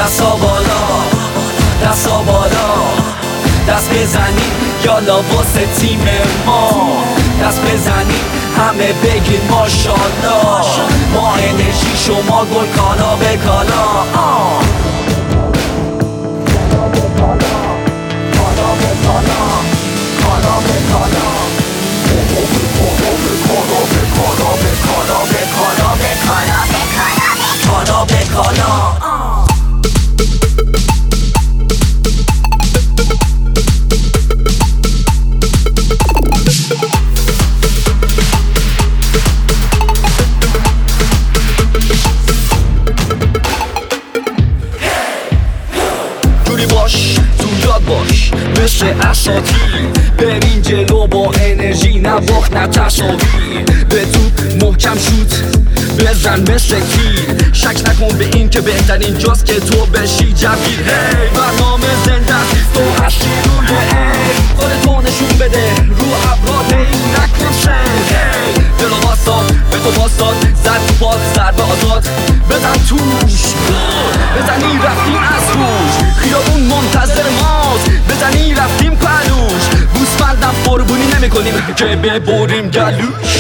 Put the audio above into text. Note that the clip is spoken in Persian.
دستا بالا دستا بالا دست بزنیم یالا واسه تیم ما دست بزنیم همه بگید ماشالله ما انرژی شما گل کالا به کالا باش تو یاد باش مثل اساطیر برین جلو با انرژی نه باخت نه تساوی به توپ محکم شوت بزن مثل تیر شک نکن به این که بهترین جاست که تو بشی جویر هی برنامه زنده تو هستی روی ای خودتو نشون بده رو ابراد هی نکن سر هی دلو باستاد به تو باستاد زد تو پاد ضربه آزاد بزن توش بزنی رفتیم از روش خیابون منتظر ماست بزنی رفتیم پلوش گوسفندم قربونی نمی کنیم که ببریم گلوش